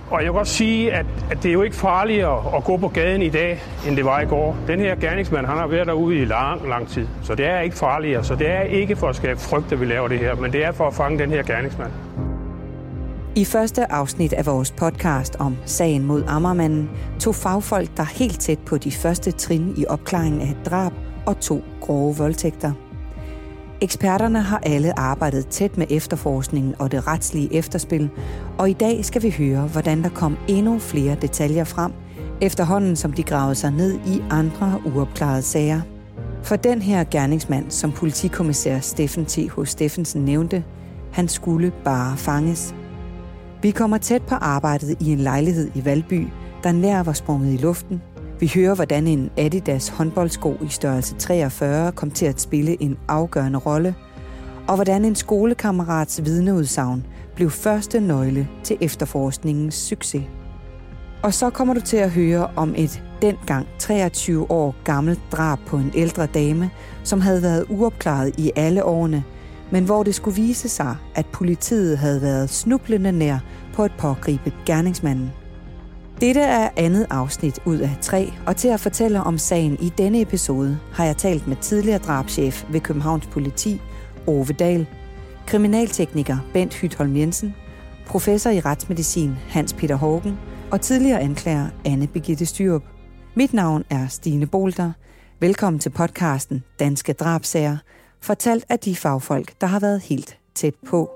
Og jeg vil godt sige, at det er jo ikke farligere at gå på gaden i dag, end det var i går. Den her gerningsmand, han har været derude i lang tid, så det er ikke farligere. Så det er ikke for at skabe frygt, at vi laver det her, men det er for at fange den her gerningsmand. I første afsnit af vores podcast om sagen mod Amagermanden tog fagfolk der helt tæt på de første trin i opklaringen af et drab og 2 grove voldtægter. Eksperterne har alle arbejdet tæt med efterforskningen og det retslige efterspil, og i dag skal vi høre, hvordan der kom endnu flere detaljer frem, efterhånden som de gravede sig ned i andre uopklarede sager. For den her gerningsmand, som politikommissær Steffen T.H. Steffensen nævnte, han skulle bare fanges. Vi kommer tæt på arbejdet i en lejlighed i Valby, der nær var sprunget i luften. Vi hører, hvordan en Adidas håndboldsko i størrelse 43 kom til at spille en afgørende rolle, og hvordan en skolekammerats vidneudsagn blev første nøgle til efterforskningens succes. Og så kommer du til at høre om et dengang 23 år gammelt drab på en ældre dame, som havde været uopklaret i alle årene, men hvor det skulle vise sig, at politiet havde været snublende nær på at pågribe gerningsmanden. Dette er andet afsnit ud af 3, og til at fortælle om sagen i denne episode har jeg talt med tidligere drabschef ved Københavns Politi, Ove Dahl, kriminaltekniker Bent Hytholm Jensen, professor i retsmedicin Hans Peter Haugen og tidligere anklager Anne Birgitte Styrup. Mit navn er Stine Bolter. Velkommen til podcasten Danske Drabsager, fortalt af de fagfolk, der har været helt tæt på.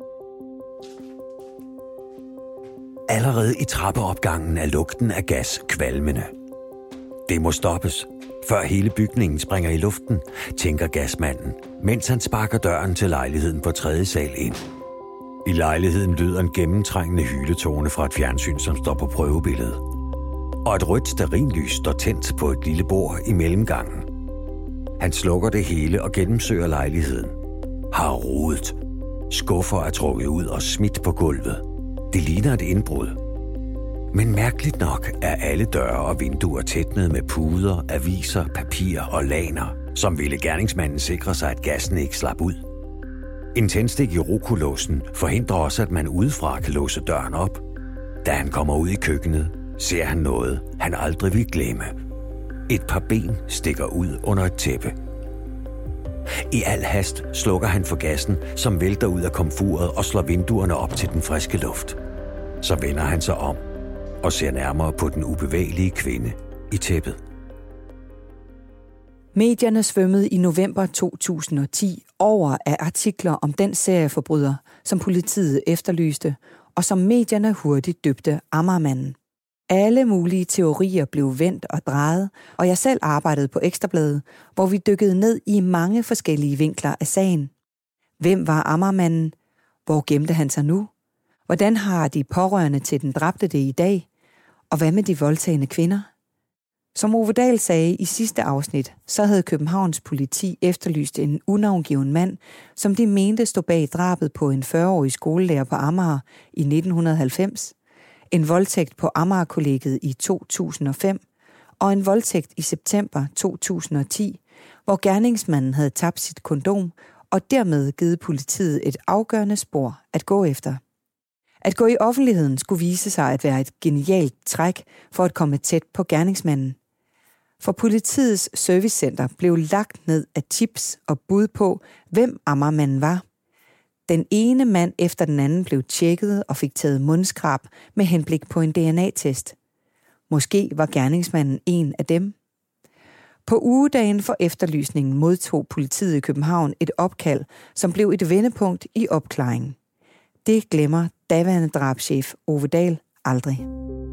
Allerede i trappeopgangen er lugten af gas kvalmende. Det må stoppes, før hele bygningen springer i luften, tænker gasmanden, mens han sparker døren til lejligheden på 3. sal ind. I lejligheden lyder en gennemtrængende hyletone fra et fjernsyn, som står på prøvebilledet. Og et rødt stearinlys står tændt på et lille bord i mellemgangen. Han slukker det hele og gennemsøger lejligheden. Har rodet. Skuffer er trukket ud og smidt på gulvet. Det ligner et indbrud. Men mærkeligt nok er alle døre og vinduer tætnet med puder, aviser, papir og laner, som ville gerningsmanden sikre sig, at gassen ikke slap ud. En tændstik i rokolåsen forhindrer også, at man udefra kan låse døren op. Da han kommer ud i køkkenet, ser han noget, han aldrig vil glemme. Et par ben stikker ud under et tæppe. I al hast slukker han for gassen, som vælter ud af komfuret og slår vinduerne op til den friske luft. Så vender han sig om og ser nærmere på den ubevægelige kvinde i tæppet. Medierne svømmede i november 2010 over af artikler om den serieforbryder, som politiet efterlyste, og som medierne hurtigt døbte Amagermanden. Alle mulige teorier blev vendt og drejet, og jeg selv arbejdede på Ekstra Bladet, hvor vi dykkede ned i mange forskellige vinkler af sagen. Hvem var Amagermanden? Hvor gemte han sig nu? Hvordan har de pårørende til den dræbte det i dag? Og hvad med de voldtagende kvinder? Som Ove Dahl sagde i sidste afsnit, så havde Københavns Politi efterlyst en unavngiven mand, som de mente stod bag drabet på en 40-årig skolelærer på Amager i 1990, en voldtægt på Amagerkollegiet i 2005 og en voldtægt i september 2010, hvor gerningsmanden havde tabt sit kondom og dermed givet politiet et afgørende spor at gå efter. At gå i offentligheden skulle vise sig at være et genialt træk for at komme tæt på gerningsmanden. For politiets servicecenter blev lagt ned af tips og bud på, hvem Amagermanden var. Den ene mand efter den anden blev tjekket og fik taget mundskrab med henblik på en DNA-test. Måske var gerningsmanden en af dem. På ugedagen for efterlysningen modtog politiet i København et opkald, som blev et vendepunkt i opklaringen. Det glemmer daværende drabschef Ove Dahl aldrig.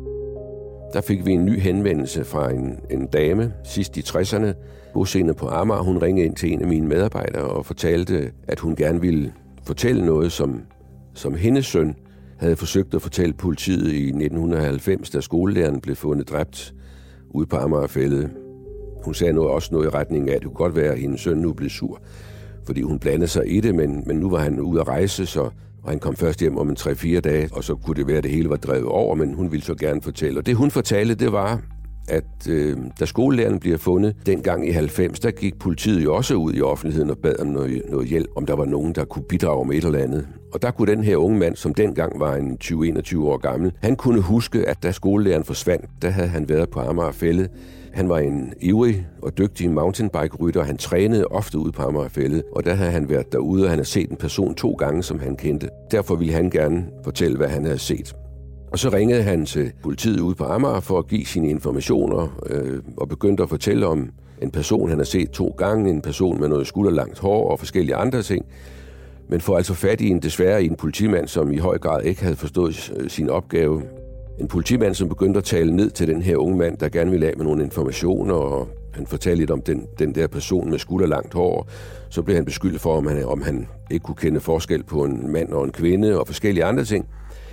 Der fik vi en ny henvendelse fra en dame, sidst i 60'erne, bosiddende på Amager. Hun ringede ind til en af mine medarbejdere og fortalte, at hun gerne ville fortælle noget, som hendes søn havde forsøgt at fortælle politiet i 1990, da skolelæreren blev fundet dræbt ude på Amagerfælled. Hun sagde også noget i retning af, at det kunne godt være, at hendes søn nu blev sur, fordi hun blandede sig i det, men nu var han ude at rejse, og han kom først hjem om 3-4 dage, og så kunne det være, at det hele var drevet over, men hun ville så gerne fortælle. Og det hun fortalte, det var, at da skolelæreren bliver fundet dengang i 90, der gik politiet jo også ud i offentligheden og bad om noget hjælp, om der var nogen, der kunne bidrage med et eller andet. Og der kunne den her unge mand, som dengang var en 20-21 år gammel, han kunne huske, at da skolelæreren forsvandt, der havde han været på Amager Fælled. Han var en ivrig og dygtig mountainbike-rytter, og han trænede ofte ude på Amager Fælled, og der havde han været derude, og han havde set en person 2 gange, som han kendte. Derfor ville han gerne fortælle, hvad han havde set. Og så ringede han til politiet ude på Amager for at give sine informationer, og begyndte at fortælle om en person, han havde set 2 gange, en person med noget skulderlangt hår og forskellige andre ting. Men får altså fat i en politimand, som i høj grad ikke havde forstået sin opgave. En politimand, som begyndte at tale ned til den her unge mand, der gerne ville af med nogle informationer, og han fortalte lidt om den der person med skulderlangt hår. Så blev han beskyldt for, om han ikke kunne kende forskel på en mand og en kvinde og forskellige andre ting,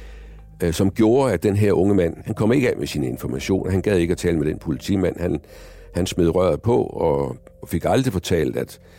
som gjorde, at den her unge mand, han kom ikke af med sine informationer. Han gad ikke at tale med den politimand. Han smed røret på og fik aldrig fortalt,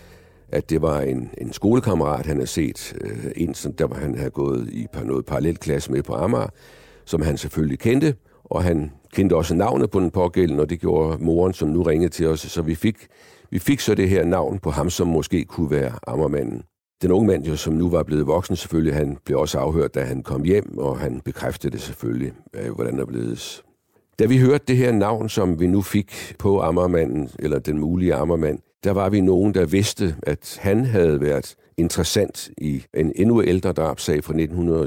at det var en skolekammerat, han havde set, en som han havde gået i noget parallelklasse med på Amager, som han selvfølgelig kendte, og han kendte også navnet på den pågældende, og det gjorde moren, som nu ringede til os, så vi fik så det her navn på ham, som måske kunne være Amagermanden. Den unge mand, som nu var blevet voksen selvfølgelig, han blev også afhørt, da han kom hjem, og han bekræftede det selvfølgelig, hvordan der blev. Da vi hørte det her navn, som vi nu fik på Amagermanden, eller den mulige Amagermand, der var vi nogen, der vidste, at han havde været interessant i en endnu ældre drabsag fra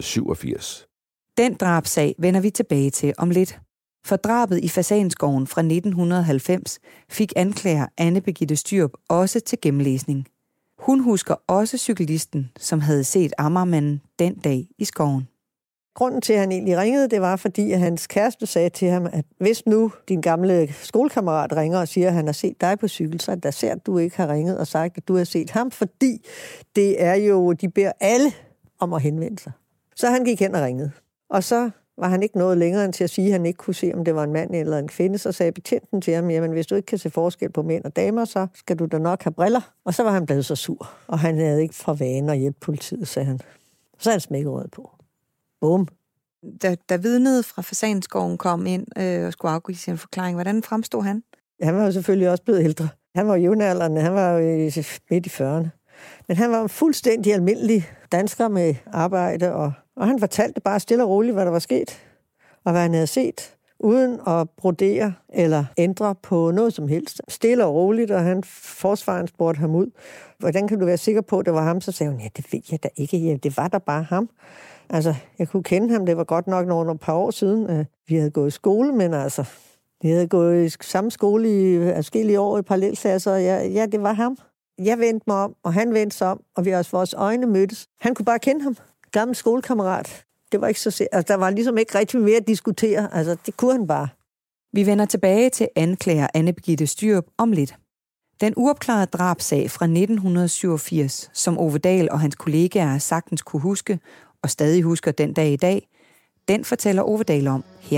1987. Den drabsag vender vi tilbage til om lidt. For drabet i Fasanskoven fra 1990 fik anklager Anne Birgitte Styrup også til gennemlæsning. Hun husker også cyklisten, som havde set Amagermanden den dag i skoven. Grunden til, at han egentlig ringede, det var, fordi at hans kæreste sagde til ham, at hvis nu din gamle skolekammerat ringer og siger, at han har set dig på cykel, så er det sært, at du ikke har ringet og sagt, at du har set ham, fordi det er jo, de beder alle om at henvende sig. Så han gik hen og ringede. Og så var han ikke noget længere end til at sige, at han ikke kunne se, om det var en mand eller en kvinde. Så sagde betjenten til ham, jamen hvis du ikke kan se forskel på mænd og damer, så skal du da nok have briller. Og så var han blevet så sur, og han havde ikke fra vane at hjælpe politiet, sagde han. Så han smækket rød på. Bum. Da vidnet fra Fasanskoven kom ind og skulle afgive sin forklaring, hvordan fremstod han? Han var jo selvfølgelig også blevet ældre. Han var jævnaldrende, han var jo midt i 40'erne. Men han var en fuldstændig almindelig dansker med arbejde, og han fortalte bare stille og roligt, hvad der var sket, og hvad han havde set, uden at brodere eller ændre på noget som helst. Stille og roligt, og forsvaren spurgte ham ud. Hvordan kan du være sikker på, at det var ham? Så sagde hun, ja, det ved jeg da ikke. Ja, det var da bare ham. Altså, jeg kunne kende ham. Det var godt nok nogle par år siden. Vi havde gået i skole, men altså, vi havde gået i samme skole i adskillige år i parallelklasser. Ja, det var ham. Jeg vendte mig om, og han vendte sig om, og vi også vores øjne mødtes. Han kunne bare kende ham. Gammel skolekammerat. Det var ikke så altså, der var ligesom ikke rigtig mere at diskutere. Altså, det kunne han bare. Vi vender tilbage til anklager Anne Birgitte Styrup om lidt. Den uopklarede drabsag fra 1987, som Ove Dahl og hans kollegaer sagtens kunne huske, og stadig husker den dag i dag, den fortæller Ove Dahl om her.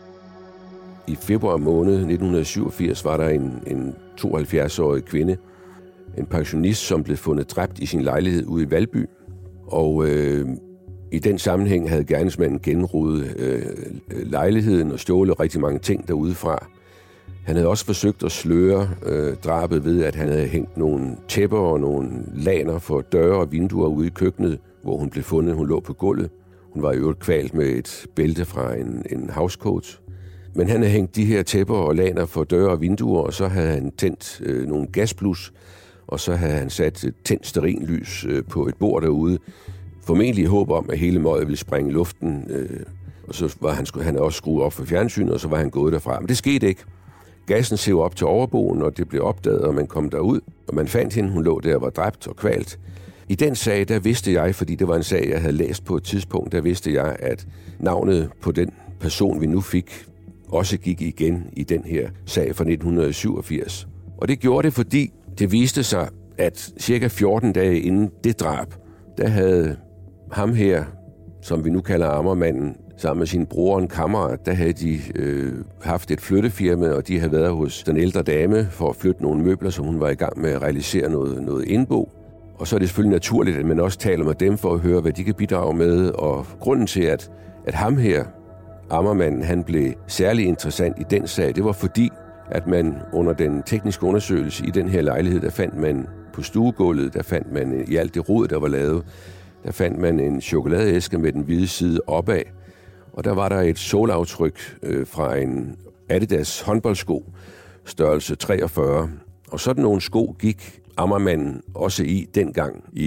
I februar måned 1987 var der en 72-årig kvinde, en pensionist, som blev fundet dræbt i sin lejlighed ude i Valby. Og i den sammenhæng havde gerningsmanden gennemrodet lejligheden og stjålet rigtig mange ting derudefra. Han havde også forsøgt at sløre drabet ved, at han havde hængt nogle tæpper og nogle laner for døre og vinduer ude i køkkenet, hvor hun blev fundet. Hun lå på gulvet. Hun var i øvrigt kvalt med et bælte fra en housecoat. Men han havde hængt de her tæpper og laner for døre og vinduer, og så havde han tændt nogle gasplus, og så havde han sat et tændt stearinlys på et bord derude. Formentlig i håb om, at hele møget ville springe i luften, og så var han havde også skruet op for fjernsynet, og så var han gået derfra. Men det skete ikke. Gassen sev op til overboen, og det blev opdaget, og man kom derud, og man fandt hende. Hun lå der og var dræbt og kvalt. I den sag, der vidste jeg, fordi det var en sag, jeg havde læst på et tidspunkt, der vidste jeg, at navnet på den person, vi nu fik, også gik igen i den her sag fra 1987. Og det gjorde det, fordi det viste sig, at cirka 14 dage inden det drab, der havde ham her, som vi nu kalder Amagermanden, sammen med sin bror og en kammerat, der havde de haft et flyttefirma, og de havde været hos den ældre dame for at flytte nogle møbler, som hun var i gang med at realisere noget indbo. Og så er det selvfølgelig naturligt, at man også taler med dem for at høre, hvad de kan bidrage med. Og grunden til, at ham her, Amagermanden, han blev særlig interessant i den sag, det var fordi, at man under den tekniske undersøgelse i den her lejlighed, der fandt man på stuegulvet, der fandt man i alt det rod, der var lavet, der fandt man en chokoladeæske med den hvide side opad, og der var der et sålaftryk fra en Adidas håndboldsko, størrelse 43. Og sådan nogle sko gik Amagermanden også i dengang i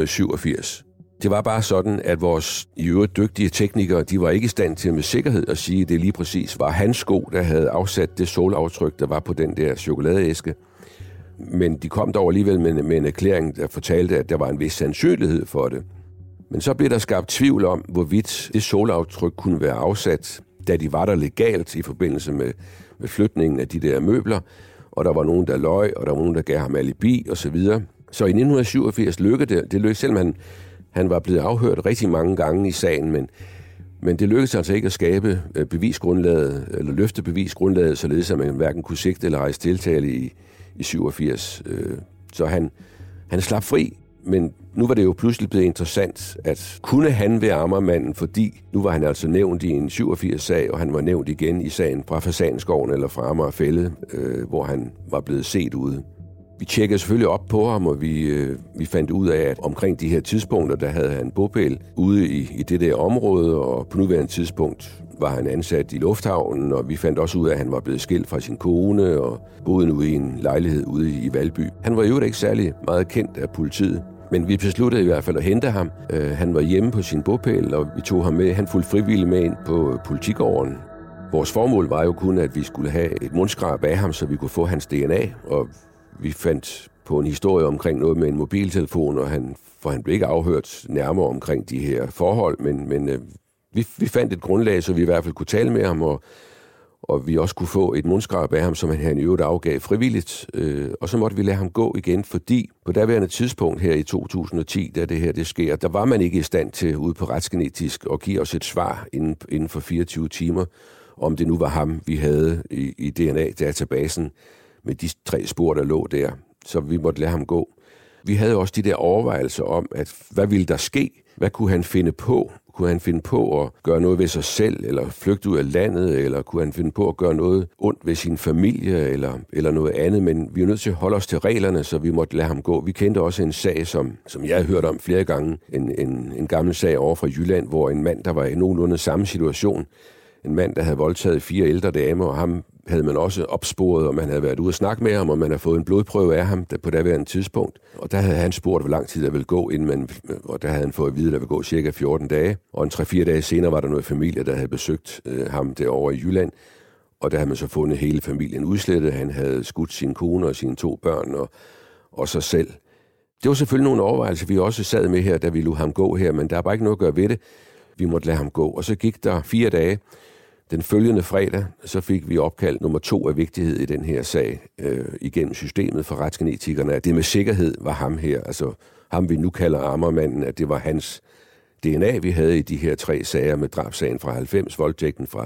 1987. Det var bare sådan, at vores i øvrigt dygtige teknikere, de var ikke i stand til med sikkerhed at sige, at det lige præcis var hans sko, der havde afsat det sålaftryk, der var på den der chokoladeæske. Men de kom dog alligevel med en erklæring, der fortalte, at der var en vis sandsynlighed for det. Men så blev der skabt tvivl om, hvorvidt det sålaftryk kunne være afsat, da de var der legalt i forbindelse med flytningen af de der møbler, og der var nogen, der løj, og der var nogen, der gav ham alibi osv. Så i 1987 lykkedes det, selvom han var blevet afhørt rigtig mange gange i sagen, men det lykkedes altså ikke at skabe bevisgrundlaget, eller løfte bevisgrundlaget, således at man hverken kunne sigte eller rejse tiltale i 87. Så han slap fri, men nu var det jo pludselig blevet interessant, at kunne han være Amagermanden, fordi nu var han altså nævnt i en 87-sag, og han var nævnt igen i sagen fra Fasanskoven eller fra Amager Fælled, hvor han var blevet set ude. Vi tjekkede selvfølgelig op på ham, og vi fandt ud af, at omkring de her tidspunkter, der havde han bopæl ude i det der område, og på nuværende tidspunkt var han ansat i lufthavnen, og vi fandt også ud af, at han var blevet skilt fra sin kone og boede nu i en lejlighed ude i Valby. Han var jo ikke særlig meget kendt af politiet, men vi besluttede i hvert fald at hente ham. Han var hjemme på sin bopæl, og vi tog ham med. Han fulgte frivilligt med ind på politigården. Vores formål var jo kun, at vi skulle have et mundskrab af ham, så vi kunne få hans DNA, og vi fandt på en historie omkring noget med en mobiltelefon, for han blev ikke afhørt nærmere omkring de her forhold, men vi fandt et grundlag, så vi i hvert fald kunne tale med ham, og vi også kunne få et mundskrab af ham, som han i øvrigt afgav frivilligt. Og så måtte vi lade ham gå igen, fordi på daværende tidspunkt her i 2010, da det sker, der var man ikke i stand til ude på Retsgenetisk at give os et svar inden for 24 timer, om det nu var ham, vi havde i DNA-databasen med de 3 spor, der lå der. Så vi måtte lade ham gå. Vi havde også de der overvejelser om, at hvad ville der ske? Hvad kunne han finde på? Kunne han finde på at gøre noget ved sig selv, eller flygte ud af landet, eller kunne han finde på at gøre noget ondt ved sin familie, eller noget andet? Men vi er nødt til at holde os til reglerne, så vi måtte lade ham gå. Vi kendte også en sag, som jeg har hørt om flere gange, en gammel sag over fra Jylland, hvor en mand, der var i nogenlunde samme situation, en mand, der havde voldtaget 4 ældre damer, og ham havde man også opsporet, og man havde været ude at snakke med ham, og man havde fået en blodprøve af ham på daværende tidspunkt. Og der havde han spurgt, hvor lang tid der ville gå, og der havde han fået at vide, at der ville gå cirka 14 dage. Og en 3-4 dage senere var der noget familie, der havde besøgt ham derovre i Jylland, og der havde man så fundet hele familien udslettet. Han havde skudt sin kone og sine 2 børn og sig selv. Det var selvfølgelig nogle overvejelser, vi også sad med her, da vi lod ham gå her, men der er bare ikke noget at gøre ved det. Vi måtte lade ham gå, og så gik der 4 dage. Den følgende fredag, så fik vi opkald nummer 2 af vigtighed i den her sag igennem systemet for retsgenetikerne, at det med sikkerhed var ham her, altså ham vi nu kalder Amagermanden, at det var hans DNA, vi havde i de her 3 sager med drabssagen fra 90, voldtægten fra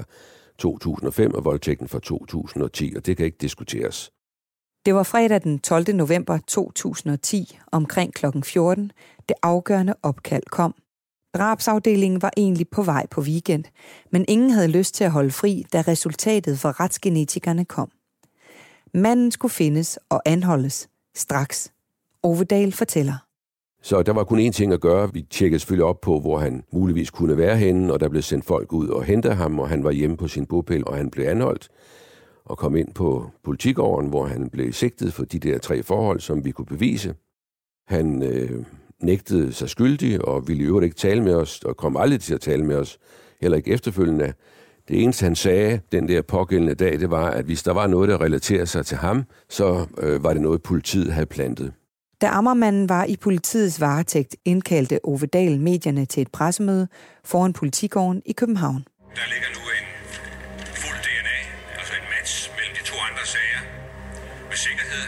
2005 og voldtægten fra 2010, og det kan ikke diskuteres. Det var fredag den 12. november 2010, omkring kl. 14, det afgørende opkald kom. Drabsafdelingen var egentlig på vej på weekend, men ingen havde lyst til at holde fri, da resultatet for retsgenetikerne kom. Manden skulle findes og anholdes straks. Ove Dahl fortæller. Så der var kun én ting at gøre. Vi tjekkede selvfølgelig op på, hvor han muligvis kunne være henne, og der blev sendt folk ud og hente ham, og han var hjemme på sin bopæl, og han blev anholdt og kom ind på politigården, hvor han blev sigtet for de der 3 forhold, som vi kunne bevise. Han nægtede sig skyldig og ville i øvrigt ikke tale med os, og kom aldrig til at tale med os, heller ikke efterfølgende. Det eneste, han sagde den der pågældende dag, det var, at hvis der var noget, der relaterer sig til ham, så var det noget, politiet havde plantet. Da Amagermanden var i politiets varetægt, indkaldte Ove Dahl medierne til et pressemøde foran politigården i København. Der ligger nu en fuld DNA, altså en match mellem de 2 andre sager, med sikkerhed,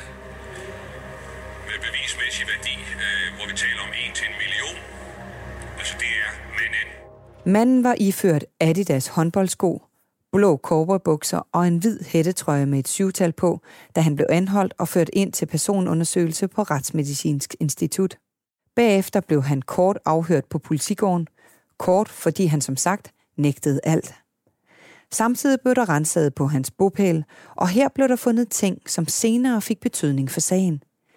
med bevismæssig værdi, hvor vi taler om 1 til 1 million. Altså det er manden. Manden var iført Adidas håndboldsko, blå cowboybukser og en hvid hættetrøje med et 7-tal på, da han blev anholdt og ført ind til personundersøgelse på Retsmedicinsk Institut. Bagefter blev han kort afhørt på politigården, kort fordi han som sagt nægtede alt. Samtidig blev der renset på hans bopæl, og her blev der fundet ting, som senere fik betydning for sagen.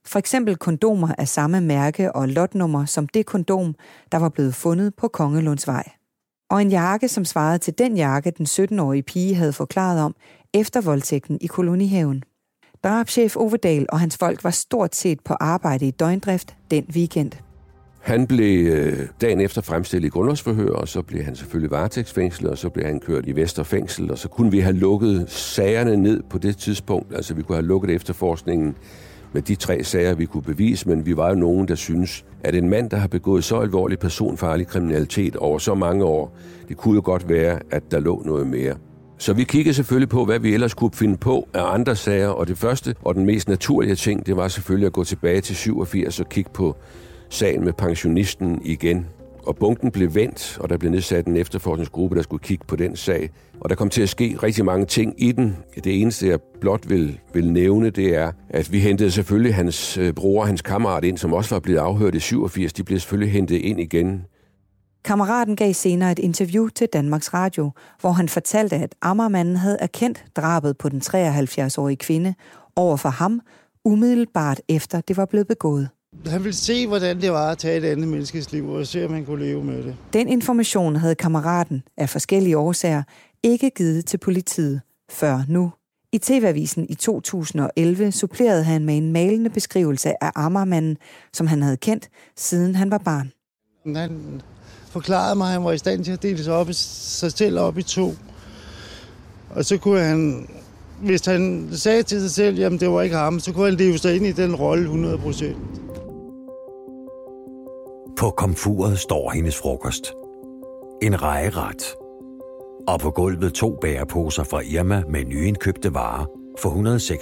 For eksempel kondomer af samme mærke og lotnummer som det kondom, der var blevet fundet på Kongelundsvej. Og en jakke, som svarede til den jakke, den 17-årige pige havde forklaret om efter voldtægten i kolonihaven. Drabschef Ove Dahl og hans folk var stort set på arbejde i døgndrift den weekend. Han blev dagen efter fremstillet i grundlovsforhør, og så blev han selvfølgelig varetægtsfængslet, og så blev han kørt i Vestre Fængsel, og så kunne vi have lukket sagerne ned på det tidspunkt. Altså vi kunne have lukket efterforskningen med de 3 sager, vi kunne bevise, men vi var jo nogen, der synes, at en mand, der har begået så alvorlig personfarlig kriminalitet over så mange år, det kunne jo godt være, at der lå noget mere. Så vi kiggede selvfølgelig på, hvad vi ellers kunne finde på af andre sager, og det første og den mest naturlige ting, det var selvfølgelig at gå tilbage til 87 og kigge på sagen med pensionisten igen. Og bunken blev vendt, og der blev nedsat en efterforskningsgruppe, der skulle kigge på den sag. Og der kom til at ske rigtig mange ting i den. Det eneste, jeg blot vil nævne, det er, at vi hentede selvfølgelig hans bror og hans kammerat ind, som også var blevet afhørt i 87. De blev selvfølgelig hentet ind igen. Kammeraten gav senere et interview til Danmarks Radio, hvor han fortalte, at Amagermanden havde erkendt drabet på den 73-årige kvinde over for ham, umiddelbart efter det var blevet begået. Han ville se, hvordan det var at tage et andet menneskes liv, og se, om han kunne leve med det. Den information havde kammeraten af forskellige årsager ikke givet til politiet før nu. I TV-avisen i 2011 supplerede han med en malende beskrivelse af Amagermanden, som han havde kendt, siden han var barn. Han forklarede mig, at han var i stand til at dele sig selv op i 2. Og så kunne han, hvis han sagde til sig selv, at det var ikke ham, så kunne han leve sig ind i den rolle 100%. På komfuret står hendes frokost. En rejeret. Og på gulvet 2 bæreposer fra Irma med nyindkøbte varer for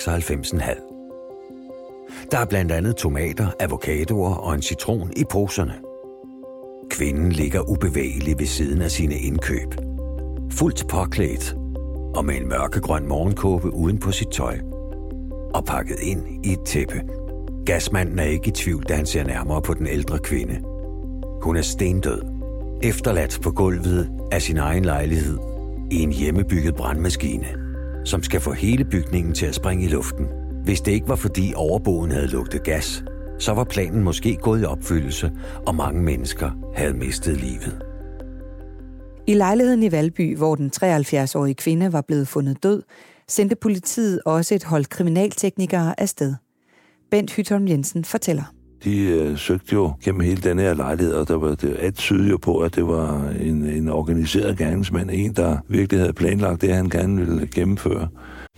196,5. Der er blandt andet tomater, avocadoer og en citron i poserne. Kvinden ligger ubevægelig ved siden af sine indkøb. Fuldt påklædt og med en mørkegrøn morgenkåbe uden på sit tøj. Og pakket ind i et tæppe. Gasmanden er ikke i tvivl, da han ser nærmere på den ældre kvinde. Hun er stendød. Efterladt på gulvet af sin egen lejlighed i en hjemmebygget brandmaskine, som skal få hele bygningen til at springe i luften. Hvis det ikke var fordi overboen havde lugtet gas, så var planen måske gået i opfyldelse, og mange mennesker havde mistet livet. I lejligheden i Valby, hvor den 73-årige kvinde var blevet fundet død, sendte politiet også et hold kriminalteknikere afsted. Bent Hytholm Jensen fortæller. De søgte jo gennem hele denne her lejlighed, og der var det tydeligt jo på, at det var en organiseret gerningsmand, en der virkelig havde planlagt det, han gerne ville gennemføre.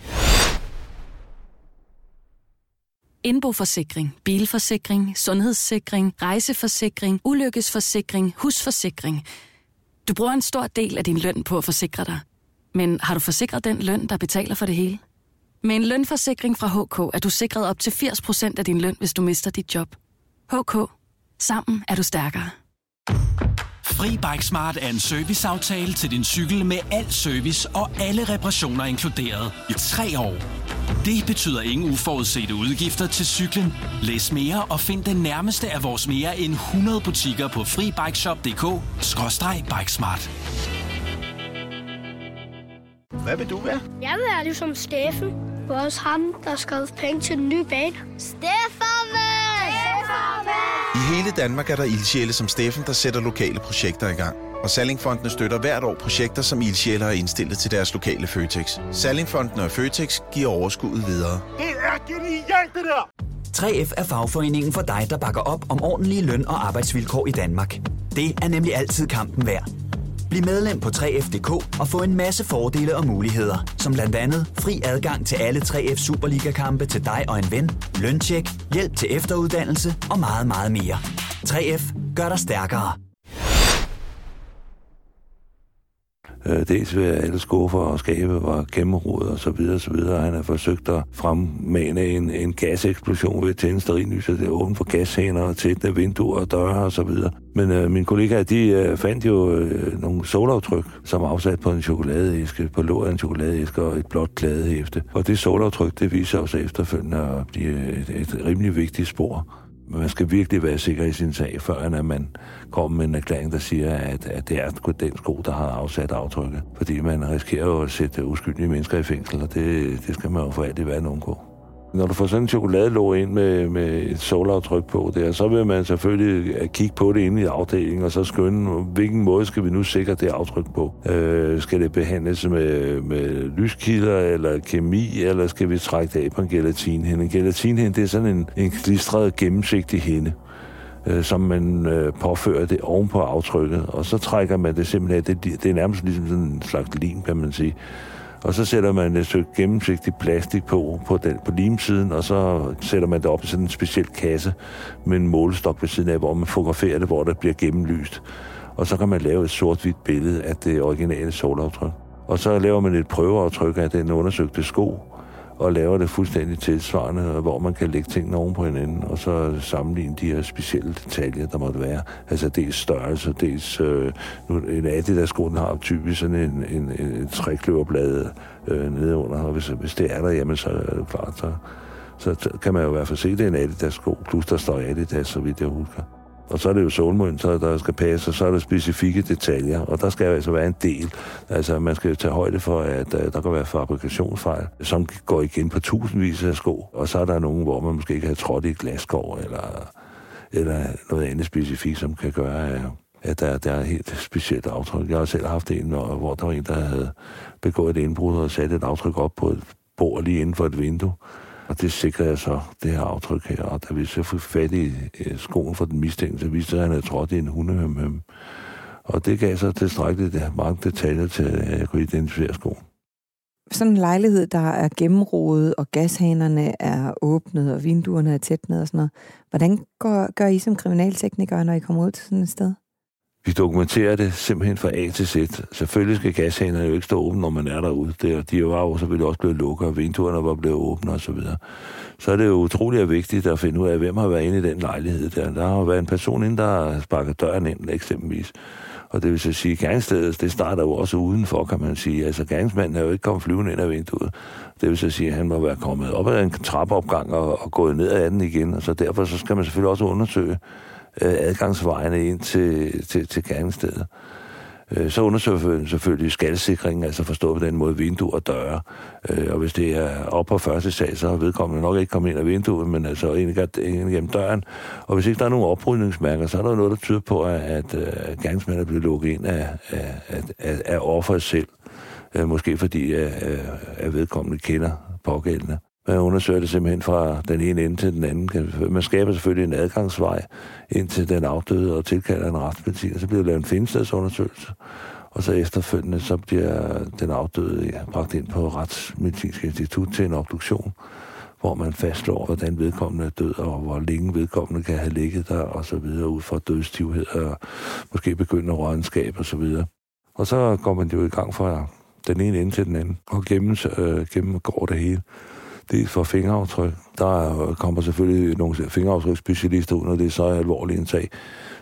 Indboforsikring, bilforsikring, sundhedssikring, rejseforsikring, ulykkesforsikring, husforsikring. Du bruger en stor del af din løn på at forsikre dig. Men har du forsikret den løn, der betaler for det hele? Med en lønforsikring fra HK er du sikret op til 80% af din løn, hvis du mister dit job. HK. Sammen er du stærkere. Fri Bike Smart er en serviceaftale til din cykel med al service og alle reparationer inkluderet i 3 år. Det betyder ingen uforudsete udgifter til cyklen. Læs mere og find den nærmeste af vores mere end 100 butikker på FriBikeShop.dk/Bikesmart. Hvad vil du være? Jeg vil være ligesom Steffen. Det var også ham, der skrev penge til den nye bane. I hele Danmark er der ildsjæle som Steffen, der sætter lokale projekter i gang. Og Sallingfondene støtter hvert år projekter, som ildsjæle har indstillet til deres lokale Føtex. Sallingfondene og Føtex giver overskuddet videre. Det er genialt, det der! 3F er fagforeningen for dig, der bakker op om ordentlige løn- og arbejdsvilkår i Danmark. Det er nemlig altid kampen værd. Bliv medlem på 3F.dk og få en masse fordele og muligheder, som blandt andet fri adgang til alle 3F Superliga-kampe til dig og en ven, løntjek, hjælp til efteruddannelse og meget, meget mere. 3F gør dig stærkere. Dels ved at alle skuffer og skabe var gennemrodet og så videre og så videre. Han har forsøgt at fremmane en gaseksplosion ved at tænde stearinlyset. Det er åbent for gashænder og tætne vinduer og døre og så videre. Men mine kollegaer, de fandt jo nogle solaftryk, som afsat på en chokoladeæske, på låret af en chokoladeæske og et blåt kladehæfte. Og det solaftryk, det viser sig efterfølgende at blive et rimelig vigtigt spor. Men man skal virkelig være sikker i sin sag, før at man kommer med en erklæring, der siger, at det er den sko, der har afsat aftrykket. Fordi man risikerer jo at sætte uskyldige mennesker i fængsel, og det skal man jo for alt i verden undgå. Når du får sådan en chokoladelåg ind med et solaftryk på der, så vil man selvfølgelig kigge på det inde i afdelingen, og så skønne, hvilken måde skal vi nu sikre det aftryk på. Skal det behandles med lyskilder eller kemi, eller skal vi trække det af på en gelatinhinde? En gelatinhinde, det er sådan en klistret gennemsigtig hinde, som man påfører det oven på aftrykket, og så trækker man det simpelthen, det er nærmest ligesom sådan en slags lim, kan man sige. Og så sætter man et stykke gennemsigtigt plastik på limsiden, og så sætter man det op i sådan en speciel kasse med en målestok ved siden af, hvor man fotograferer det, hvor det bliver gennemlyst. Og så kan man lave et sort-hvidt billede af det originale solaftryk. Og så laver man et prøveaftryk af den undersøgte sko, og laver det fuldstændig tilsvarende, hvor man kan lægge tingene oven på hinanden, og så sammenligne de her specielle detaljer, der måtte være. Altså dels størrelse, dels en Adidas-sko, den har typisk sådan en trækløverblad nedenunder, og hvis det er der, jamen så er det klart, så kan man jo i hvert fald se, det er en Adidas-sko, plus der står Adidas, så vidt jeg husker. Og så er det jo solmønter, der skal passe, og så er der specifikke detaljer, og der skal jo altså være en del. Altså, man skal jo tage højde for, at der kan være fabrikationsfejl, som går igen på tusindvis af sko, og så er der nogen, hvor man måske ikke har trådt i et glasskår, eller noget andet specifikt, som kan gøre, at der er et helt specielt aftryk. Jeg har selv haft en, hvor der var en, der havde begået et indbrud og sat et aftryk op på et bord lige inden for et vindue. Og det sikrer jeg så, det her aftryk her. Og da vi så fik fat i skoen for den mistænkte, så viste at han havde trådt i en hundehøm. Og det gav så tilstrækkeligt mange detaljer til, at jeg kunne identificere skoen. Sådan en lejlighed, der er gennemrodet, og gashanerne er åbnet, og vinduerne er tætnet og sådan noget. Hvordan gør I som kriminalteknikere, når I kommer ud til sådan et sted? Vi dokumenterer det simpelthen fra A til Z. Selvfølgelig skal gashanerne jo ikke stå åbne, når man er derude. De var jo selvfølgelig også blevet lukket, og vinduerne var blevet åbne og så videre. Så er det jo utroligt vigtigt at finde ud af, hvem har været inde i den lejlighed der. Der har været en person inde, der har sparket døren ind, eksempelvis. Og det vil så sige, at gerningsstedet, det starter jo også udenfor, kan man sige. Altså, gerningsmanden er jo ikke kommet flyvende ind ad vinduet. Det vil så sige, at han må være kommet op ad en trappeopgang og gået ned ad den igen. Og så derfor så skal man selvfølgelig også undersøge adgangsvejene ind til gerningsstedet. Så undersøger vi selvfølgelig skalsikringen, altså forstået på den måde vinduer og døre. Og hvis det er op på første sal, så har vedkommende nok ikke kommet ind ad vinduet, men altså ind igennem døren. Og hvis ikke der er nogen oprydningsmærker, så er der noget, der tyder på, at gerningsmanden er blevet lukket ind af offeret selv. Måske fordi at vedkommende kender pågældende. Man undersøger det simpelthen fra den ene ende til den anden. Man skaber selvfølgelig en adgangsvej ind til den afdøde og tilkalder en retsmedicin, og så bliver der lavet en findestedsundersøgelse. Og så efterfølgende, så bliver den afdøde bragt ind på Retsmedicinsk Institut til en obduktion, hvor man fastslår, hvordan vedkommende er død, og hvor længe vedkommende kan have ligget der, og så videre, ud fra dødsstivhed, og måske begynde rådenskab, og så videre. Og så går man jo i gang fra den ene ende til den anden, og gennemgår det hele. Det er for fingeraftryk. Der kommer selvfølgelig nogle fingeraftryksspecialister ud, når det er så alvorligt en sag.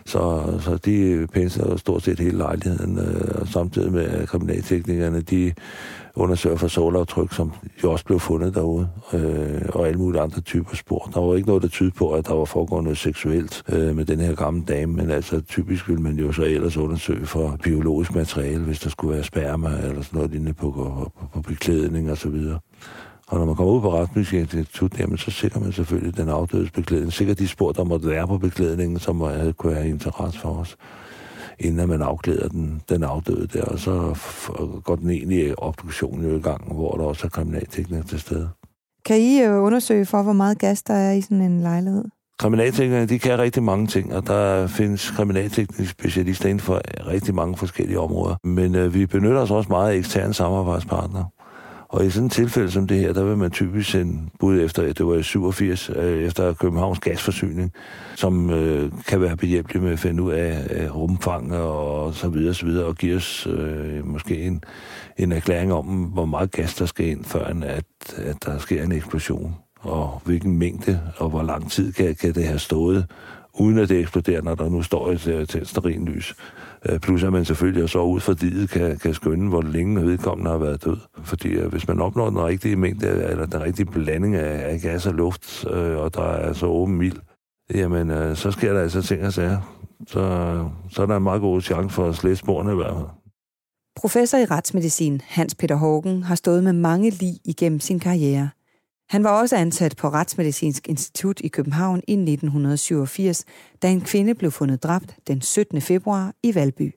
Så de pensler stort set hele lejligheden, og samtidig med kriminalteknikerne, de undersøger for solaftryk, som jo også blev fundet derude, og alle mulige andre typer spor. Der var ikke noget, der tyder på, at der var foregået noget seksuelt med den her gamle dame, men altså typisk vil man jo så ellers undersøge for biologisk materiale, hvis der skulle være sperma eller sådan noget lignende på beklædning og så videre. Og når man kommer ud på Retsmedicinsk Institut, jamen, så sikrer man selvfølgelig den afdødes beklædning. Sikrer de spor, der måtte være på beklædningen, som kunne have interesse for os, inden man afklæder den afdøde der. Og så går den egentlige obduktion i gang, hvor der også er kriminalteknikere til stede. Kan I undersøge for, hvor meget gas der er i sådan en lejlighed? Kriminalteknikerne, de kan rigtig mange ting, og der findes kriminaltekniske specialister inden for rigtig mange forskellige områder. Men vi benytter os også meget af eksterne samarbejdspartnere. Og i sådan et tilfælde som det her, der vil man typisk sende bud efter, det var i 87, efter Københavns gasforsyning, som kan være behjælpelig med at finde ud af rumfang og så videre, og give os måske en erklæring om, hvor meget gas der skal ind, før at der sker en eksplosion. Og hvilken mængde, og hvor lang tid kan det have stået, uden at det eksploderer, når der nu står et stearinlys. Plus at man selvfølgelig også ud fra diget kan skønne, hvor længe vedkommende har været død. Fordi hvis man opnår den rigtige mængde, eller den rigtige blanding af gas og luft, og der er så åben mild, jamen så sker der altså ting og sager. Så er der en meget god chance for at slette sporene i hvert fald. Professor i retsmedicin Hans Peter Haugen har stået med mange lig igennem sin karriere. Han var også ansat på Retsmedicinsk Institut i København i 1987, da en kvinde blev fundet dræbt den 17. februar i Valby.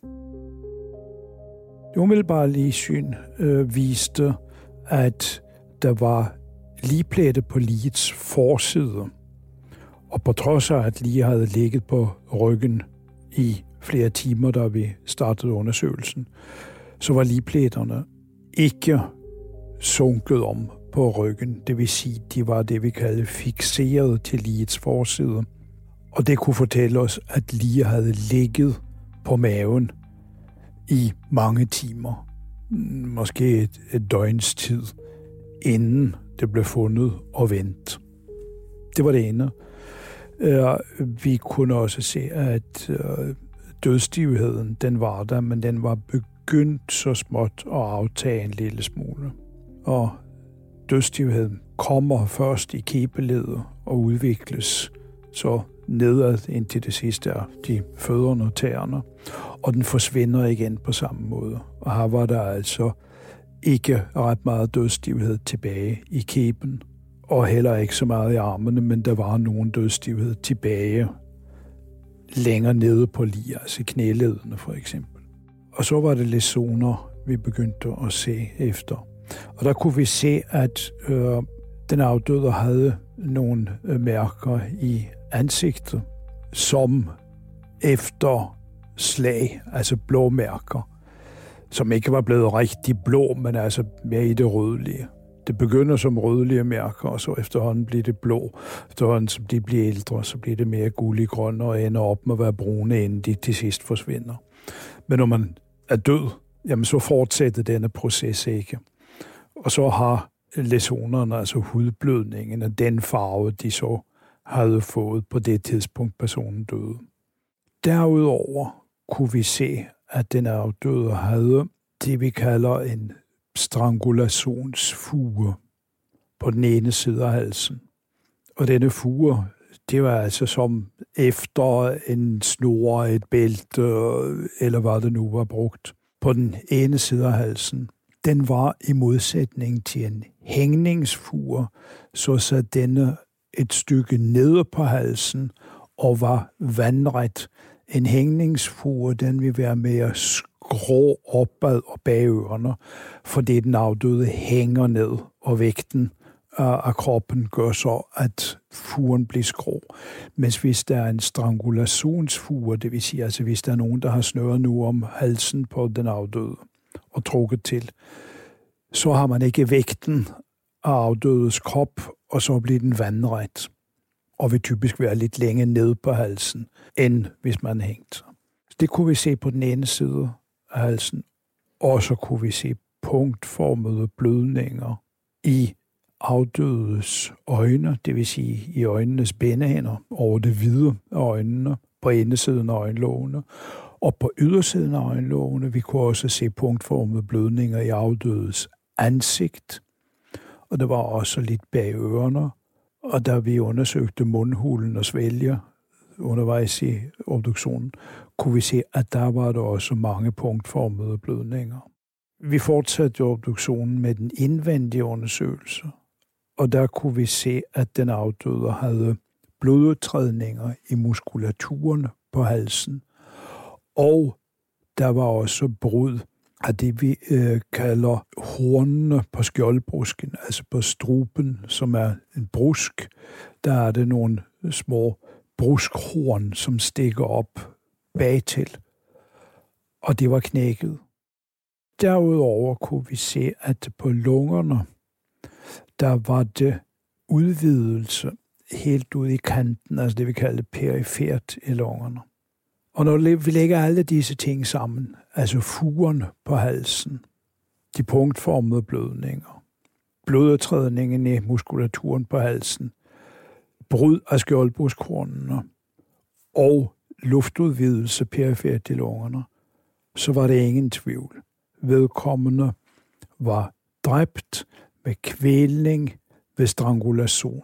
Det umiddelbare ligsyn viste, at der var ligplette på ligets forside. Og på trods af, at lige havde ligget på ryggen i flere timer, da vi startede undersøgelsen, så var ligpletterne ikke sunket om på ryggen. Det vil sige, de var det, vi kalder fikseret til ligets forside. Og det kunne fortælle os, at lige havde ligget på maven i mange timer. Måske et døgns tid, inden det blev fundet og vendt. Det var det ene. Vi kunne også se, at dødsstivheden, den var der, men den var begyndt så småt at aftage en lille smule. Og dødsstivheden kommer først i kæbeledet og udvikles så nedad indtil det sidste er de fødderne og tæerne, og den forsvinder igen på samme måde. Og her var der altså ikke ret meget dødsstivhed tilbage i kæben, og heller ikke så meget i armene, men der var nogen dødsstivhed tilbage længere nede på lige, altså knæledene for eksempel. Og så var det læsioner, vi begyndte at se efter. Og der kunne vi se, at den afdøde havde nogle mærker i ansigtet, som efter slag, altså blå mærker, som ikke var blevet rigtig blå, men altså mere i det rødlige. Det begynder som rødlige mærker, og så efterhånden bliver det blå. Efterhånden, som de bliver ældre, så bliver det mere gullig-grønne og ender op med at være brune, inden de til sidst forsvinder. Men når man er død, jamen så fortsætter denne proces ikke. Og så har læsionerne, altså hudblødningen, af den farve, de så havde fået på det tidspunkt, personen døde. Derudover kunne vi se, at den afdøde havde det, vi kalder en strangulationsfuge på den ene side af halsen. Og denne fuge, det var altså som efter en snor, et bælte, eller hvad det nu var brugt, på den ene side af halsen. Den var i modsætning til en hængningsfuge, så satte denne et stykke nede på halsen og var vandret. En hængningsfuge, den vil være mere skrå opad og bag ørerne, fordi den afdøde hænger ned, og vægten af kroppen gør så, at fugen bliver skrå. Mens hvis der er en strangulationsfuge, det vil sige, altså hvis der er nogen, der har snøret nu om halsen på den afdøde og trukket til, så har man ikke vægten af afdødes krop, og så bliver den vandret, og vil typisk være lidt længere ned på halsen, end hvis man hængt. Det kunne vi se på den ene side af halsen, og så kunne vi se punktformede blødninger i afdødes øjne, det vil sige i øjnenes bændehænder, over det hvide af øjnene, på indersiden af øjenlågene, og på ydersiden af øjenlågene. Vi kunne også se punktformede blødninger i afdødes ansigt, og der var også lidt bag ørerne, og da vi undersøgte mundhulen og svælger undervejs i obduktionen, kunne vi se, at der var der også mange punktformede blødninger. Vi fortsatte obduktionen med den indvendige undersøgelse, og der kunne vi se, at den afdøde havde blodudtrædninger i muskulaturen på halsen, og der var også brud af det, vi kalder hornene på skjoldbrusken, altså på struben, som er en brusk. Der er det nogle små bruskhorn, som stikker op bagtil, og det var knækket. Derudover kunne vi se, at på lungerne, der var det udvidelse helt ude i kanten, altså det vi kalder perifert i lungerne. Og når vi lægger alle disse ting sammen, altså fugerne på halsen, de punktformede blødninger, blodudtrædningen i muskulaturen på halsen, brud af skjoldbruskhornene og luftudvidelse perifert i lungerne, så var det ingen tvivl. Vedkommende var dræbt med kvælning ved strangulation.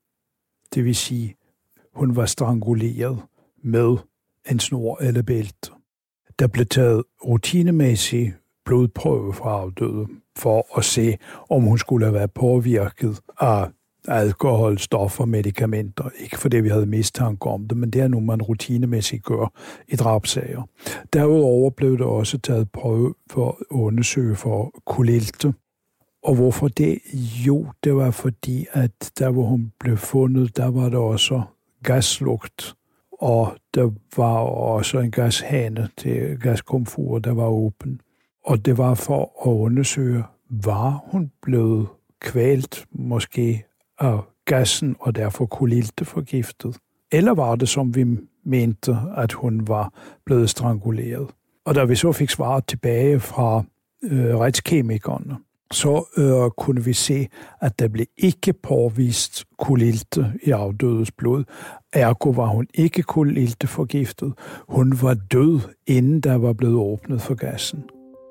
Det vil sige, hun var stranguleret med en snor eller bælte. Der blev taget rutinemæssig blodprøve fra afdøde for at se, om hun skulle have været påvirket af alkohol, stoffer, medicamenter. Ikke fordi vi havde mistanke om det, men det er nu, man rutinemæssigt gør i drabsager. Derudover blev der også taget prøve for at undersøge for kulilte. Og hvorfor det? Jo, det var fordi, at der hvor hun blev fundet, der var der også gaslugt. Og der var også en gashane til gaskomfur, der var åben. Og det var for at undersøge, var hun blevet kvalt måske af gassen og derfor kulilteforgiftet? Eller var det, som vi mente, at hun var blevet stranguleret? Og da vi så fik svaret tilbage fra retskemikerne, så kunne vi se, at der blev ikke påvist kulilte i afdødes blod. Ergo var hun ikke kulilteforgiftet. Hun var død, inden der var blevet åbnet for gassen.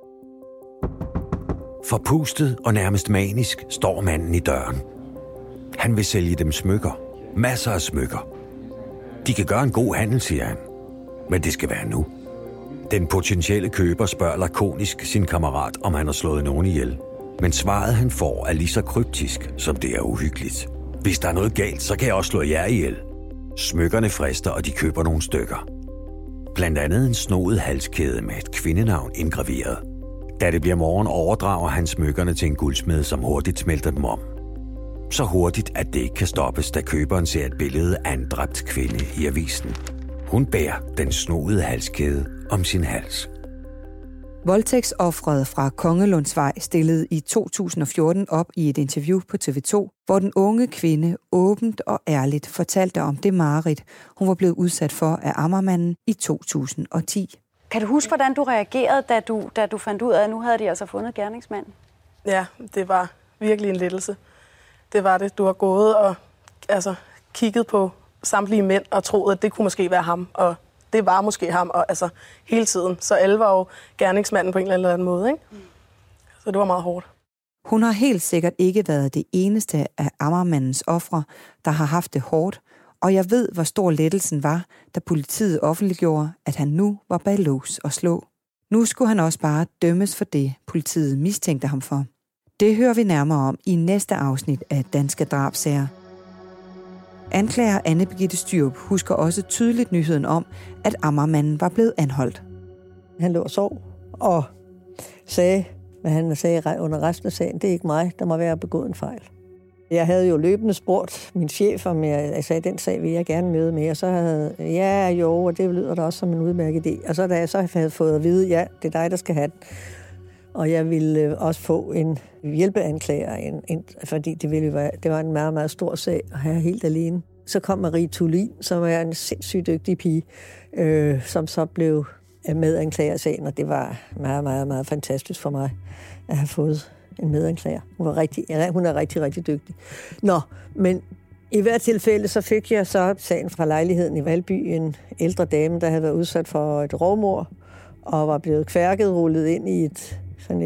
Forpustet og nærmest manisk står manden i døren. Han vil sælge dem smykker. Masser af smykker. De kan gøre en god handel, siger han. Men det skal være nu. Den potentielle køber spørger lakonisk sin kammerat, om han har slået nogen ihjel. Men svaret, han får, er lige så kryptisk, som det er uhyggeligt. Hvis der er noget galt, så kan jeg også slå jer ihjel. Smykkerne frister, og de køber nogle stykker. Blandt andet en snoet halskæde med et kvindenavn indgraveret. Da det bliver morgen, overdrager han smykkerne til en guldsmed, som hurtigt smelter dem om. Så hurtigt, at det ikke kan stoppes, da køberen ser et billede af en dræbt kvinde i avisen. Hun bærer den snoede halskæde om sin hals. Voldtægtsofferet fra Kongelundsvej stillede i 2014 op i et interview på TV2, hvor den unge kvinde åbent og ærligt fortalte om det mareridt, hun var blevet udsat for af Amagermanden i 2010. Kan du huske, hvordan du reagerede, da du fandt ud af, at nu havde de altså fundet gerningsmanden? Ja, det var virkelig en lettelse. Det var det. Du har gået og kigget på samtlige mænd og troet, at det kunne måske være ham, og det var måske ham, og hele tiden. Så alle var jo gerningsmanden på en eller anden måde, ikke? Så det var meget hårdt. Hun har helt sikkert ikke været det eneste af Amagermandens ofre, der har haft det hårdt, og jeg ved, hvor stor lettelsen var, da politiet offentliggjorde, at han nu var bag lås og slå. Nu skulle han også bare dømmes for det, politiet mistænkte ham for. Det hører vi nærmere om i næste afsnit af Danske Drabsager. Anklager Anne Birgitte Styrup husker også tydeligt nyheden om, at Amagermanden var blevet anholdt. Han lå og sov og sagde, hvad han sagde under resten af sagen, det er ikke mig, der må være begået en fejl. Jeg havde jo løbende spurgt min chef, om jeg sagde, den sag vil jeg gerne møde med, og så havde og det lyder da også som en udmærket idé. Og så da jeg så havde fået at vide, ja, det er dig, der skal have den, og jeg ville også få en hjælpeanklager, fordi det var en meget, meget stor sag at have helt alene. Så kom Marie Thulin, som er en sindssygt dygtig pige, som så blev medanklager i sagen, og det var meget, meget, meget fantastisk for mig at have fået en medanklager. Hun er rigtig, rigtig dygtig. Nå, men i hvert tilfælde så fik jeg så sagen fra lejligheden i Valby, en ældre dame, der havde været udsat for et rovmord, og var blevet kværket, rullet ind i et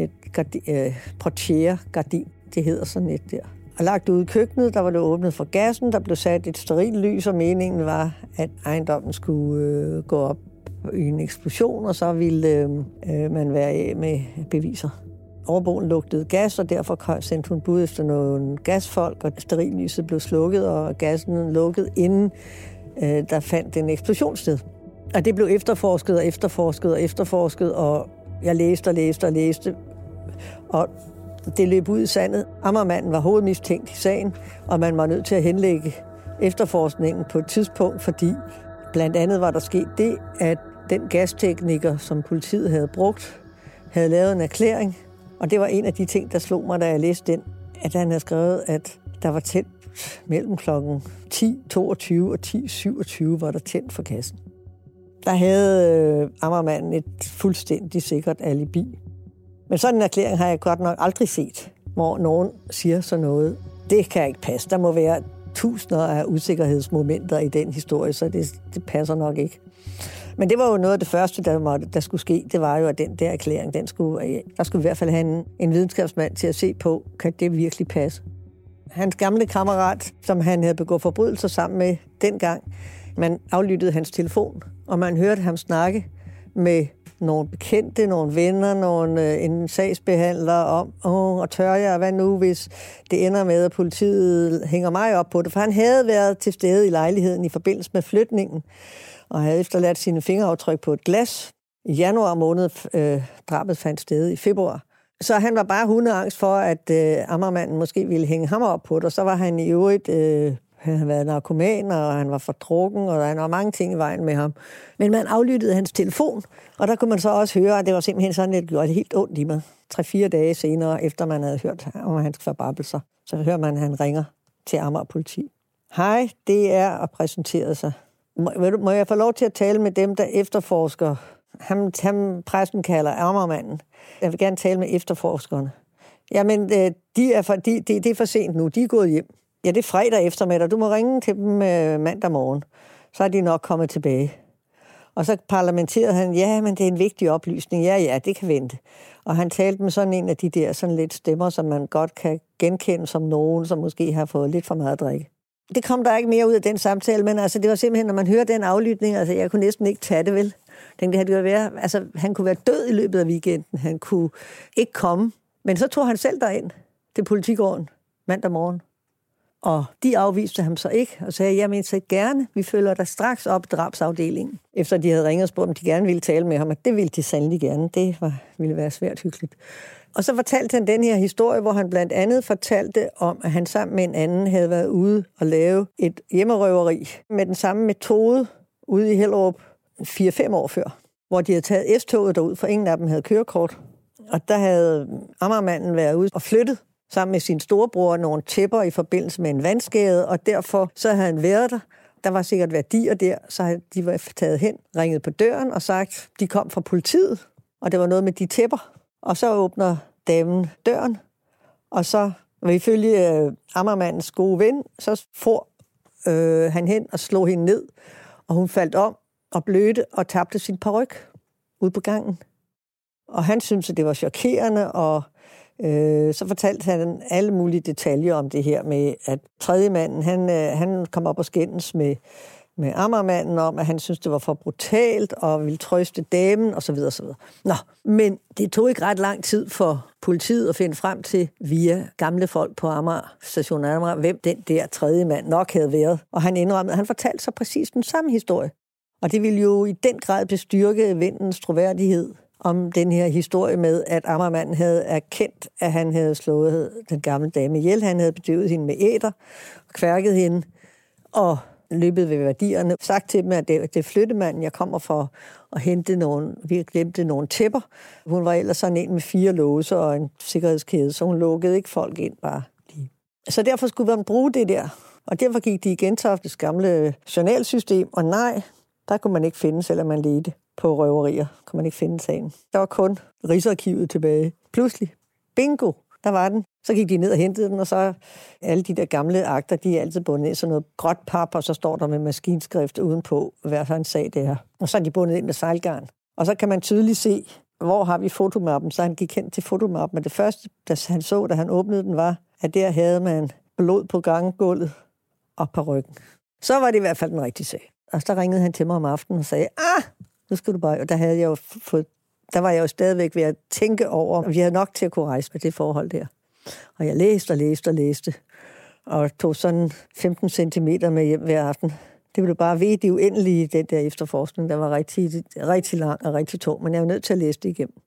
portiere-gardin. Det hedder sådan et der. Og lagt ud i køkkenet, der var det åbnet for gassen, der blev sat et stearinlys, og meningen var, at ejendommen skulle gå op i en eksplosion, og så ville man være af med beviser. Overboen lugtede gas, og derfor sendte hun bud efter nogle gasfolk, og stearinlyset blev slukket, og gassen lukket, inden der fandt en eksplosion sted. Og det blev efterforsket, og jeg læste, og det løb ud i sandet. Amagermanden var hovedmistænkt i sagen, og man var nødt til at henlægge efterforskningen på et tidspunkt, fordi blandt andet var der sket det, at den gastekniker, som politiet havde brugt, havde lavet en erklæring, og det var en af de ting, der slog mig, da jeg læste den, at han havde skrevet, at der var tændt mellem klokken 10.22 og 10.27 var der tændt for gassen. Der havde Amagermanden et fuldstændig sikkert alibi. Men sådan en erklæring har jeg godt nok aldrig set, hvor nogen siger sådan noget. Det kan ikke passe. Der må være tusinder af usikkerhedsmomenter i den historie, så det passer nok ikke. Men det var jo noget af det første, der skulle ske. Det var jo, at den der erklæring, der skulle i hvert fald have en videnskabsmand til at se på, kan det virkelig passe. Hans gamle kammerat, som han havde begået forbrydelser sammen med dengang, man aflyttede hans telefon, og man hørte ham snakke med nogle bekendte, nogle venner, en sagsbehandler om, og tør jeg, hvad nu, hvis det ender med, at politiet hænger mig op på det? For han havde været til stede i lejligheden i forbindelse med flytningen, og havde efterladt sine fingeraftryk på et glas. I januar måned drabet fandt sted i februar. Så han var bare hundeangst for, at Amagermanden måske ville hænge ham op på det, og så var han i øvrigt... Han havde været narkoman, og han var for drukken, og der var mange ting i vejen med ham. Men man aflyttede hans telefon, og der kunne man så også høre, at det var simpelthen sådan, at det gjorde helt ondt i mig. 3-4 dage senere, efter man havde hørt om hans forbabelser, så hører man, at han ringer til Amager Politi. Hej, det er at præsentere sig. Må jeg få lov til at tale med dem, der efterforsker? Ham pressen kalder Amagermanden. Jeg vil gerne tale med efterforskerne. Jamen, det er for sent nu. De er gået hjem. Ja, det er fredag eftermiddag. Du må ringe til dem mandag morgen. Så er de nok kommet tilbage. Og så parlamenterede han, ja, men det er en vigtig oplysning. Ja, det kan vente. Og han talte med sådan en af de der sådan lidt stemmer, som man godt kan genkende som nogen, som måske har fået lidt for meget at drikke. Det kom der ikke mere ud af den samtale, men altså, det var simpelthen, når man hører den aflytning, altså, jeg kunne næsten ikke tage det, vel? Han kunne være død i løbet af weekenden. Han kunne ikke komme. Men så tog han selv derind til politigården mandag morgen. Og de afviste ham så ikke, og sagde, jamen så gerne, vi følger dig straks op i drabsafdelingen. Efter de havde ringet og spurgt, om de gerne ville tale med ham, og det ville de sandelig gerne. Det ville være svært hyggeligt. Og så fortalte han den her historie, hvor han blandt andet fortalte om, at han sammen med en anden havde været ude og lave et hjemmerøveri med den samme metode ude i Hellerup 4-5 år før, hvor de havde taget S-toget derud, for ingen af dem havde kørekort. Og der havde Amagermanden været ude og flyttet sammen med sin storebror nogle tæpper i forbindelse med en vandskade, og derfor så havde han været der. Der var sikkert værdier der, så havde de var taget hen, ringet på døren og sagt, de kom fra politiet, og det var noget med de tæpper. Og så åbner damen døren, og så var ifølge Amagermandens gode ven, så for han hen og slog hende ned, og hun faldt om og blødte og tabte sin paryk ude på gangen. Og han syntes, at det var chokerende, og så fortalte han alle mulige detaljer om det her med, at tredjemanden, han kom op og skændes med Amagermanden om, at han syntes, det var for brutalt, og ville trøste damen, osv. osv. Nå, men det tog ikke ret lang tid for politiet at finde frem til, via gamle folk på Amager, station Amager, hvem den der tredjemand nok havde været. Og han indrømmede, han fortalte så præcis den samme historie. Og det ville jo i den grad bestyrke vindens troværdighed om den her historie med, at Amagermanden havde erkendt, at han havde slået den gamle dame ihjel. Han havde bedøvet hende med æter, kværket hende og løbet ved værdierne. Sagt til dem, at det er flyttemanden, jeg kommer for at hente nogle, vi glemte nogle tæpper. Hun var ellers sådan en med 4 låser og en sikkerhedskæde, så hun lukkede ikke folk ind bare lige. Så derfor skulle man bruge det der. Og derfor gik de i Gentoftes gamle journalsystem, og nej, der kunne man ikke finde, selvom man ledte på røverier, kunne man ikke finde sagen. Der var kun Rigsarkivet tilbage. Pludselig, bingo, der var den. Så gik de ned og hentede den, og så alle de der gamle akter, de er altid bundet ind i sådan noget gråt pap, og så står der med maskinskrift udenpå, hvad for en sag det er. Og så er de bundet ind med sejlgarn. Og så kan man tydeligt se, hvor har vi fotomappen. Så han gik hen til fotomappen, og det første, han så, da han åbnede den, var, at der havde man blod på ganggulvet og på ryggen. Så var det i hvert fald den rigtige sag. Og så ringede han til mig om aftenen og sagde, nu skal du bare... Og der var jeg jo stadigvæk ved at tænke over, at vi havde nok til at kunne rejse med det forhold der. Og jeg læste, og tog sådan 15 centimeter med hjem hver aften. Det ville bare ved det uendelige, den der efterforskning, der var rigtig lang og rigtig tung, men jeg var nødt til at læse det igennem.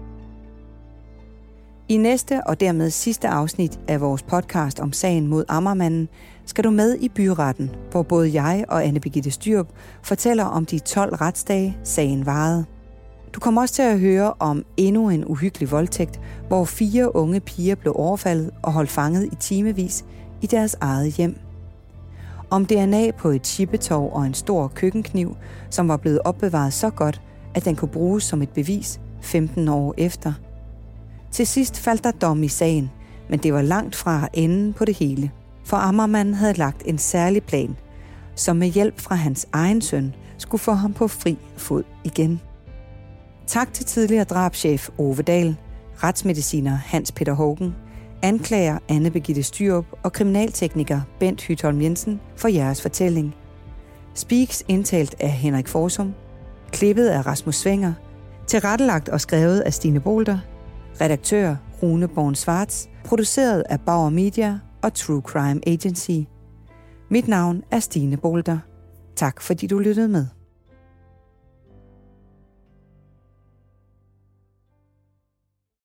I næste og dermed sidste afsnit af vores podcast om sagen mod Amagermanden skal du med i byretten, hvor både jeg og Anne Birgitte Styrup fortæller om de 12 retsdage, sagen varede. Du kommer også til at høre om endnu en uhyggelig voldtægt, hvor 4 unge piger blev overfaldet og holdt fanget i timevis i deres eget hjem. Om DNA på et chippetov og en stor køkkenkniv, som var blevet opbevaret så godt, at den kunne bruges som et bevis 15 år efter. Til sidst faldt der dom i sagen, men det var langt fra enden på det hele. For Amagermanden havde lagt en særlig plan, som med hjælp fra hans egen søn skulle få ham på fri fod igen. Tak til tidligere drabschef Ove Dahl, retsmediciner Hans Peter Haugen, anklager Anne Birgitte Styrup og kriminaltekniker Bent Hytholm Jensen for jeres fortælling. Speaks indtalt af Henrik Forsum, klippet af Rasmus Swenger, Tilrettelagt og skrevet af Stine Bolter. Redaktør Rune Born-Svarts. Produceret af Bauer Media og True Crime Agency. Mit navn er Stine Bolter. Tak fordi du lyttede med.